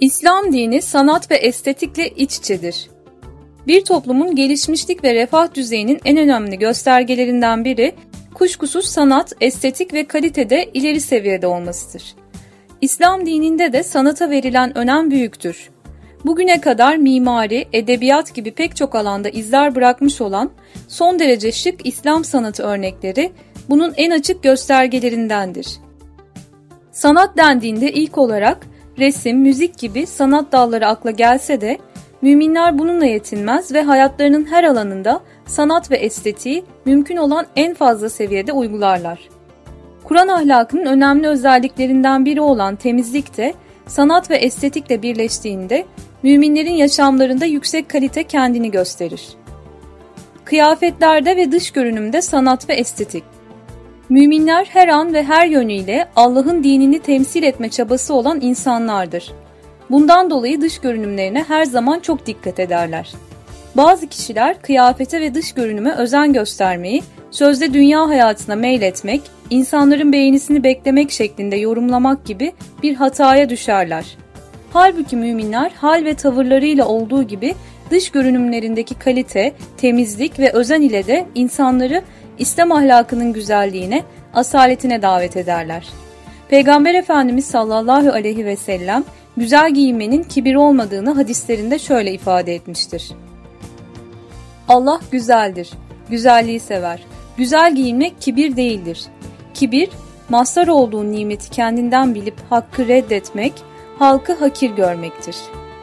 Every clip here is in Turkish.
İslam dini sanat ve estetikle iç içedir. Bir toplumun gelişmişlik ve refah düzeyinin en önemli göstergelerinden biri, kuşkusuz sanat, estetik ve kalitede ileri seviyede olmasıdır. İslam dininde de sanata verilen önem büyüktür. Bugüne kadar mimari, edebiyat gibi pek çok alanda izler bırakmış olan son derece şık İslam sanatı örnekleri bunun en açık göstergelerindendir. Sanat dendiğinde ilk olarak resim, müzik gibi sanat dalları akla gelse de müminler bununla yetinmez ve hayatlarının her alanında sanat ve estetiği mümkün olan en fazla seviyede uygularlar. Kur'an ahlakının önemli özelliklerinden biri olan temizlik de sanat ve estetikle birleştiğinde müminlerin yaşamlarında yüksek kalite kendini gösterir. Kıyafetlerde ve dış görünümde sanat ve estetik. Müminler her an ve her yönüyle Allah'ın dinini temsil etme çabası olan insanlardır. Bundan dolayı dış görünümlerine her zaman çok dikkat ederler. Bazı kişiler kıyafete ve dış görünüme özen göstermeyi, sözde dünya hayatına meyletmek, insanların beğenisini beklemek şeklinde yorumlamak gibi bir hataya düşerler. Halbuki müminler hal ve tavırlarıyla olduğu gibi dış görünümlerindeki kalite, temizlik ve özen ile de insanları İslam ahlakının güzelliğine, asaletine davet ederler. Peygamber Efendimiz sallallahu aleyhi ve sellem güzel giyinmenin kibir olmadığını hadislerinde şöyle ifade etmiştir. Allah güzeldir, güzelliği sever. Güzel giyinmek kibir değildir. Kibir, mazhar olduğu nimeti kendinden bilip hakkı reddetmek, halkı hakir görmektir.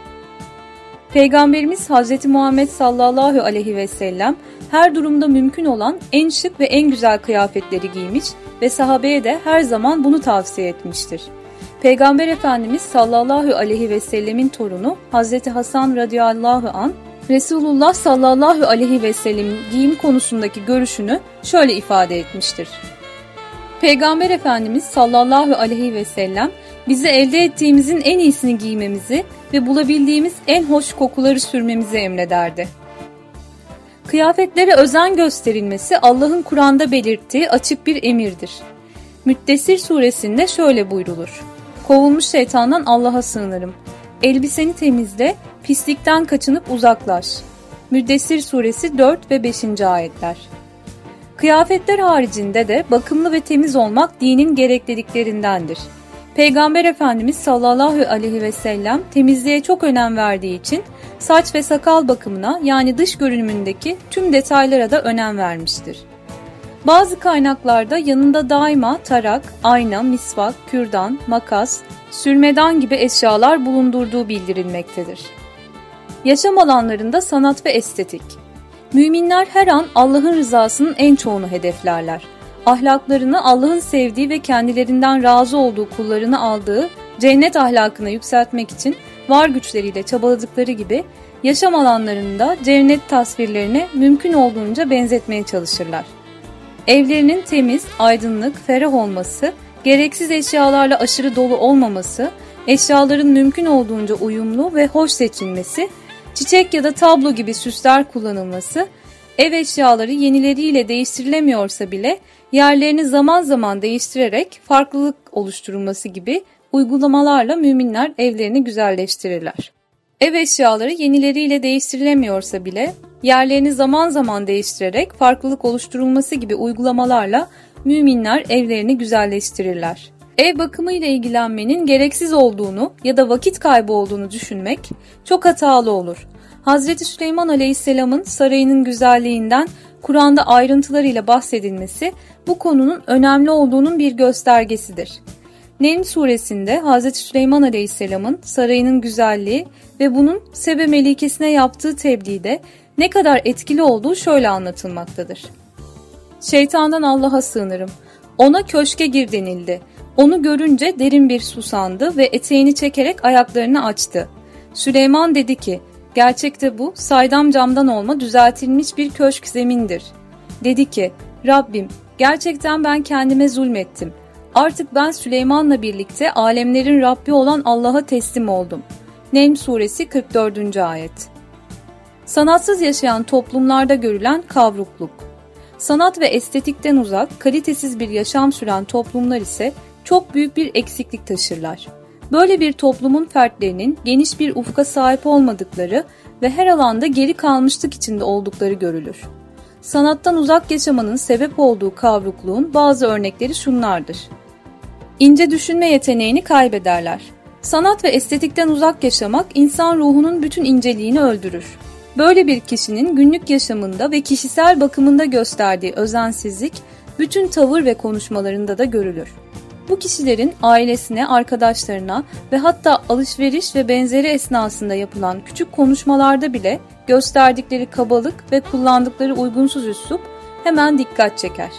Peygamberimiz Hz. Muhammed sallallahu aleyhi ve sellem her durumda mümkün olan en şık ve en güzel kıyafetleri giymiş ve sahabeye de her zaman bunu tavsiye etmiştir. Peygamber Efendimiz sallallahu aleyhi ve sellemin torunu Hz. Hasan radıyallahu anh, Resulullah sallallahu aleyhi ve sellemin giyim konusundaki görüşünü şöyle ifade etmiştir. Peygamber Efendimiz sallallahu aleyhi ve sellem bize elde ettiğimizin en iyisini giymemizi ve bulabildiğimiz en hoş kokuları sürmemizi emrederdi. Kıyafetlere özen gösterilmesi Allah'ın Kur'an'da belirttiği açık bir emirdir. Müddessir suresinde şöyle buyrulur. Kovulmuş şeytandan Allah'a sığınırım. Elbiseni temizle, pislikten kaçınıp uzaklaş. Müddessir suresi 4 ve 5. ayetler. Kıyafetler haricinde de bakımlı ve temiz olmak dinin gerekliliklerindendir. Peygamber Efendimiz sallallahu aleyhi ve sellem temizliğe çok önem verdiği için saç ve sakal bakımına yani dış görünümündeki tüm detaylara da önem vermiştir. Bazı kaynaklarda yanında daima tarak, ayna, misvak, kürdan, makas, sürmedan gibi eşyalar bulundurduğu bildirilmektedir. Yaşam alanlarında sanat ve estetik. Müminler her an Allah'ın rızasının en çoğunu hedeflerler. Ahlaklarını Allah'ın sevdiği ve kendilerinden razı olduğu kullarını aldığı cennet ahlakına yükseltmek için var güçleriyle çabaladıkları gibi yaşam alanlarında cennet tasvirlerine mümkün olduğunca benzetmeye çalışırlar. Evlerinin temiz, aydınlık, ferah olması, gereksiz eşyalarla aşırı dolu olmaması, eşyaların mümkün olduğunca uyumlu ve hoş seçilmesi, çiçek ya da tablo gibi süsler kullanılması, ev eşyaları yenileriyle değiştirilemiyorsa bile yerlerini zaman zaman değiştirerek farklılık oluşturulması gibi uygulamalarla müminler evlerini güzelleştirirler. Ev eşyaları yenileriyle değiştirilemiyorsa bile yerlerini zaman zaman değiştirerek farklılık oluşturulması gibi uygulamalarla müminler evlerini güzelleştirirler. Ev bakımıyla ilgilenmenin gereksiz olduğunu ya da vakit kaybı olduğunu düşünmek çok hatalı olur. Hazreti Süleyman Aleyhisselam'ın sarayının güzelliğinden Kur'an'da ayrıntılarıyla bahsedilmesi bu konunun önemli olduğunun bir göstergesidir. Necm suresinde Hazreti Süleyman Aleyhisselam'ın sarayının güzelliği ve bunun Sebe melikesine yaptığı tebliğde ne kadar etkili olduğu şöyle anlatılmaktadır. Şeytandan Allah'a sığınırım. Ona köşke gir denildi. Onu görünce derin bir susandı ve eteğini çekerek ayaklarını açtı. Süleyman dedi ki, gerçekte bu saydam camdan olma düzeltilmiş bir köşk zemindir. Dedi ki, Rabbim gerçekten ben kendime zulmettim. Artık ben Süleyman'la birlikte alemlerin Rabbi olan Allah'a teslim oldum. Necm suresi 44. ayet. Sanatsız yaşayan toplumlarda görülen kavrukluk. Sanat ve estetikten uzak, kalitesiz bir yaşam süren toplumlar ise çok büyük bir eksiklik taşırlar. Böyle bir toplumun fertlerinin geniş bir ufka sahip olmadıkları ve her alanda geri kalmışlık içinde oldukları görülür. Sanattan uzak yaşamanın sebep olduğu kavrukluğun bazı örnekleri şunlardır. İnce düşünme yeteneğini kaybederler. Sanat ve estetikten uzak yaşamak insan ruhunun bütün inceliğini öldürür. Böyle bir kişinin günlük yaşamında ve kişisel bakımında gösterdiği özensizlik bütün tavır ve konuşmalarında da görülür. Bu kişilerin ailesine, arkadaşlarına ve hatta alışveriş ve benzeri esnasında yapılan küçük konuşmalarda bile gösterdikleri kabalık ve kullandıkları uygunsuz üslup hemen dikkat çeker.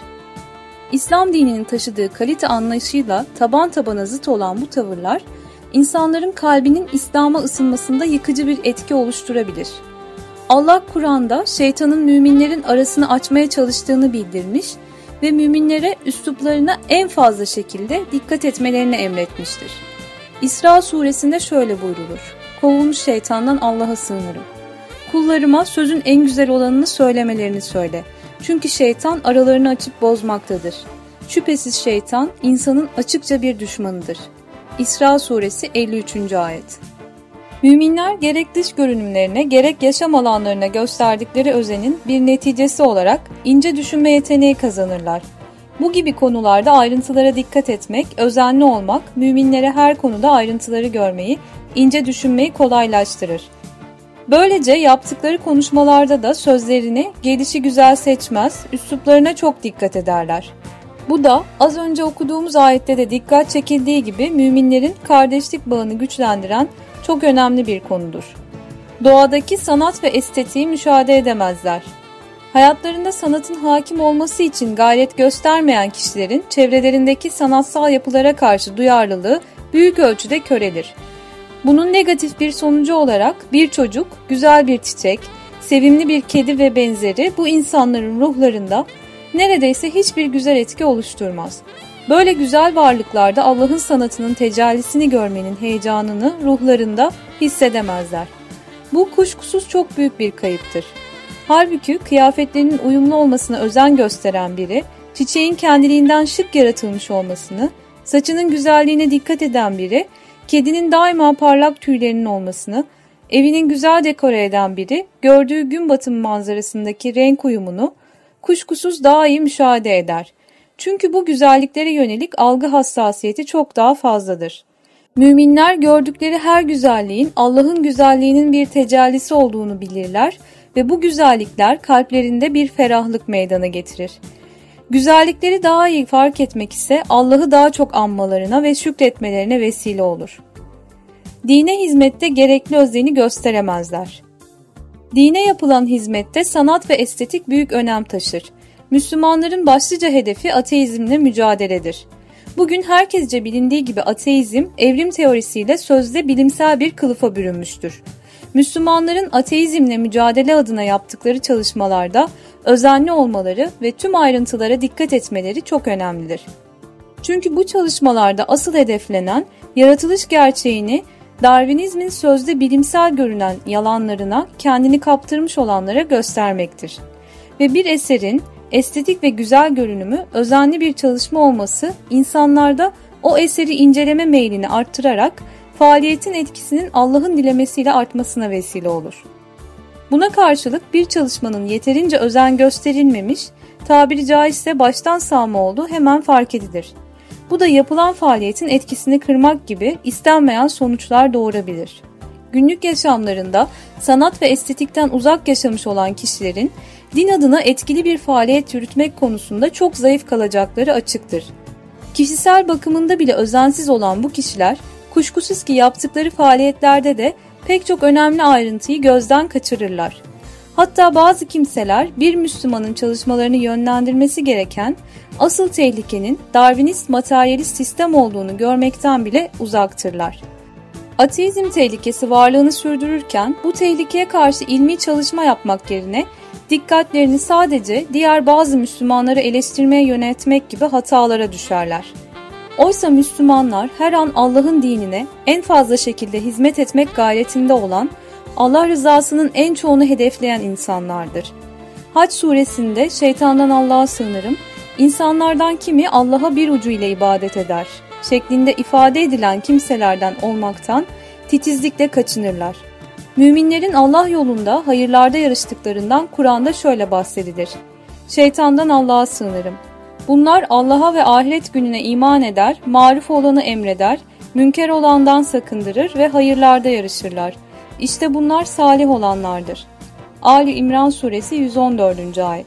İslam dininin taşıdığı kalite anlayışıyla taban tabana zıt olan bu tavırlar, insanların kalbinin İslam'a ısınmasında yıkıcı bir etki oluşturabilir. Allah Kur'an'da şeytanın müminlerin arasını açmaya çalıştığını bildirmiş ve müminlere üsluplarına en fazla şekilde dikkat etmelerini emretmiştir. İsra suresinde şöyle buyrulur: Kovulmuş şeytandan Allah'a sığınırım. Kullarıma sözün en güzel olanını söylemelerini söyle. Çünkü şeytan aralarını açıp bozmaktadır. Şüphesiz şeytan insanın açıkça bir düşmanıdır. İsra suresi 53. ayet. Müminler gerek dış görünümlerine gerek yaşam alanlarına gösterdikleri özenin bir neticesi olarak ince düşünme yeteneği kazanırlar. Bu gibi konularda ayrıntılara dikkat etmek, özenli olmak, müminlere her konuda ayrıntıları görmeyi, ince düşünmeyi kolaylaştırır. Böylece yaptıkları konuşmalarda da sözlerini gelişigüzel seçmez, üsluplarına çok dikkat ederler. Bu da az önce okuduğumuz ayette de dikkat çekildiği gibi müminlerin kardeşlik bağını güçlendiren çok önemli bir konudur. Doğadaki sanat ve estetiği müşahede edemezler. Hayatlarında sanatın hakim olması için gayret göstermeyen kişilerin çevrelerindeki sanatsal yapılara karşı duyarlılığı büyük ölçüde körelir. Bunun negatif bir sonucu olarak bir çocuk, güzel bir çiçek, sevimli bir kedi ve benzeri bu insanların ruhlarında neredeyse hiçbir güzel etki oluşturmaz. Böyle güzel varlıklarda Allah'ın sanatının tecellisini görmenin heyecanını ruhlarında hissedemezler. Bu kuşkusuz çok büyük bir kayıptır. Halbuki kıyafetlerinin uyumlu olmasına özen gösteren biri, çiçeğin kendiliğinden şık yaratılmış olmasını, saçının güzelliğine dikkat eden biri, kedinin daima parlak tüylerinin olmasını, evinin güzel dekore eden biri, gördüğü gün batımı manzarasındaki renk uyumunu kuşkusuz daha iyi müşahede eder. Çünkü bu güzelliklere yönelik algı hassasiyeti çok daha fazladır. Müminler gördükleri her güzelliğin Allah'ın güzelliğinin bir tecellisi olduğunu bilirler ve bu güzellikler kalplerinde bir ferahlık meydana getirir. Güzellikleri daha iyi fark etmek ise Allah'ı daha çok anmalarına ve şükretmelerine vesile olur. Dine hizmette gerekli özeni gösteremezler. Dine yapılan hizmette sanat ve estetik büyük önem taşır. Müslümanların başlıca hedefi ateizmle mücadeledir. Bugün herkesce bilindiği gibi ateizm, evrim teorisiyle sözde bilimsel bir kılıfa bürünmüştür. Müslümanların ateizmle mücadele adına yaptıkları çalışmalarda özenli olmaları ve tüm ayrıntılara dikkat etmeleri çok önemlidir. Çünkü bu çalışmalarda asıl hedeflenen, yaratılış gerçeğini Darwinizmin sözde bilimsel görünen yalanlarına kendini kaptırmış olanlara göstermektir. Ve bir eserin estetik ve güzel görünümü özenli bir çalışma olması insanlarda o eseri inceleme meylini arttırarak faaliyetin etkisinin Allah'ın dilemesiyle artmasına vesile olur. Buna karşılık bir çalışmanın yeterince özen gösterilmemiş, tabiri caizse baştan sağma olduğu hemen fark edilir. Bu da yapılan faaliyetin etkisini kırmak gibi istenmeyen sonuçlar doğurabilir. Günlük yaşamlarında sanat ve estetikten uzak yaşamış olan kişilerin din adına etkili bir faaliyet yürütmek konusunda çok zayıf kalacakları açıktır. Kişisel bakımında bile özensiz olan bu kişiler, kuşkusuz ki yaptıkları faaliyetlerde de pek çok önemli ayrıntıyı gözden kaçırırlar. Hatta bazı kimseler bir Müslümanın çalışmalarını yönlendirmesi gereken asıl tehlikenin Darwinist materyalist sistem olduğunu görmekten bile uzaktırlar. Ateizm tehlikesi varlığını sürdürürken bu tehlikeye karşı ilmi çalışma yapmak yerine dikkatlerini sadece diğer bazı Müslümanları eleştirmeye yöneltmek gibi hatalara düşerler. Oysa Müslümanlar her an Allah'ın dinine en fazla şekilde hizmet etmek gayretinde olan, Allah rızasının en çoğunu hedefleyen insanlardır. Hac suresinde şeytandan Allah'a sığınırım, insanlardan kimi Allah'a bir ucu ile ibadet eder, şeklinde ifade edilen kimselerden olmaktan titizlikle kaçınırlar. Müminlerin Allah yolunda hayırlarda yarıştıklarından Kur'an'da şöyle bahsedilir. Şeytandan Allah'a sığınırım. Bunlar Allah'a ve ahiret gününe iman eder, maruf olanı emreder, münker olandan sakındırır ve hayırlarda yarışırlar. İşte bunlar salih olanlardır. Ali İmran suresi 114. ayet.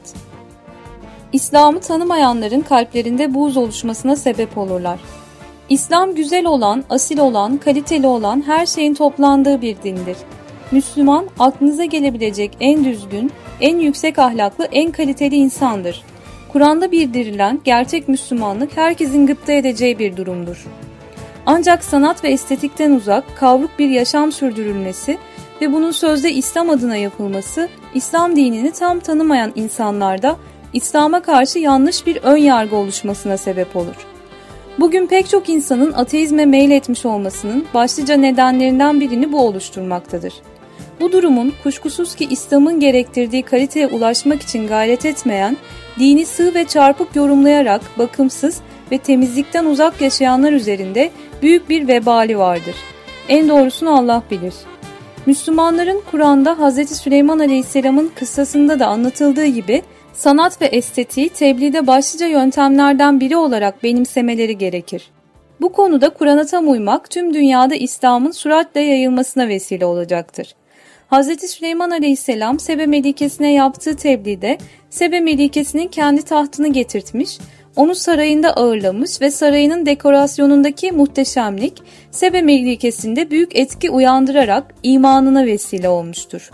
İslam'ı tanımayanların kalplerinde buğz oluşmasına sebep olurlar. İslam güzel olan, asil olan, kaliteli olan her şeyin toplandığı bir dindir. Müslüman, aklınıza gelebilecek en düzgün, en yüksek ahlaklı, en kaliteli insandır. Kur'an'da bildirilen gerçek Müslümanlık herkesin gıpta edeceği bir durumdur. Ancak sanat ve estetikten uzak, kavruk bir yaşam sürdürülmesi ve bunun sözde İslam adına yapılması, İslam dinini tam tanımayan insanlarda İslam'a karşı yanlış bir ön yargı oluşmasına sebep olur. Bugün pek çok insanın ateizme meyletmiş olmasının başlıca nedenlerinden birini bu oluşturmaktadır. Bu durumun kuşkusuz ki İslam'ın gerektirdiği kaliteye ulaşmak için gayret etmeyen, dini sığ ve çarpık yorumlayarak bakımsız ve temizlikten uzak yaşayanlar üzerinde büyük bir vebali vardır. En doğrusunu Allah bilir. Müslümanların Kur'an'da Hz. Süleyman Aleyhisselam'ın kıssasında da anlatıldığı gibi sanat ve estetiği tebliğde başlıca yöntemlerden biri olarak benimsemeleri gerekir. Bu konuda Kur'an'a tam uymak tüm dünyada İslam'ın süratle yayılmasına vesile olacaktır. Hz. Süleyman Aleyhisselam Sebe Melikesi'ne yaptığı tebliğde Sebe Melikesi'nin kendi tahtını getirtmiş, onu sarayında ağırlamış ve sarayının dekorasyonundaki muhteşemlik Sebe Melikesi'nde büyük etki uyandırarak imanına vesile olmuştur.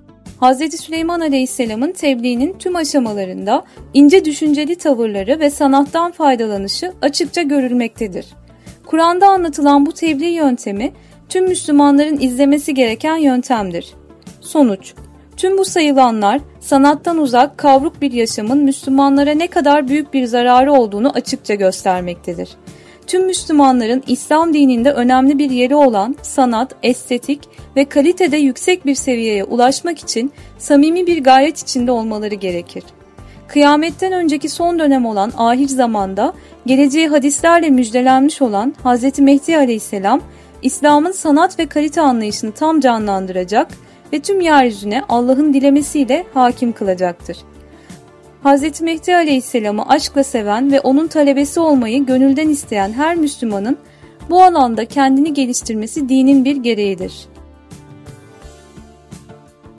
Hz. Süleyman Aleyhisselam'ın tebliğinin tüm aşamalarında ince düşünceli tavırları ve sanattan faydalanışı açıkça görülmektedir. Kur'an'da anlatılan bu tebliğ yöntemi tüm Müslümanların izlemesi gereken yöntemdir. Sonuç: tüm bu sayılanlar sanattan uzak, kavruk bir yaşamın Müslümanlara ne kadar büyük bir zararı olduğunu açıkça göstermektedir. Tüm Müslümanların İslam dininde önemli bir yeri olan sanat, estetik ve kalitede yüksek bir seviyeye ulaşmak için samimi bir gayret içinde olmaları gerekir. Kıyametten önceki son dönem olan ahir zamanda geleceği hadislerle müjdelenmiş olan Hz. Mehdi Aleyhisselam, İslam'ın sanat ve kalite anlayışını tam canlandıracak ve tüm yeryüzüne Allah'ın dilemesiyle hakim kılacaktır. Hz. Mehdi Aleyhisselam'ı aşkla seven ve onun talebesi olmayı gönülden isteyen her Müslümanın bu alanda kendini geliştirmesi dinin bir gereğidir.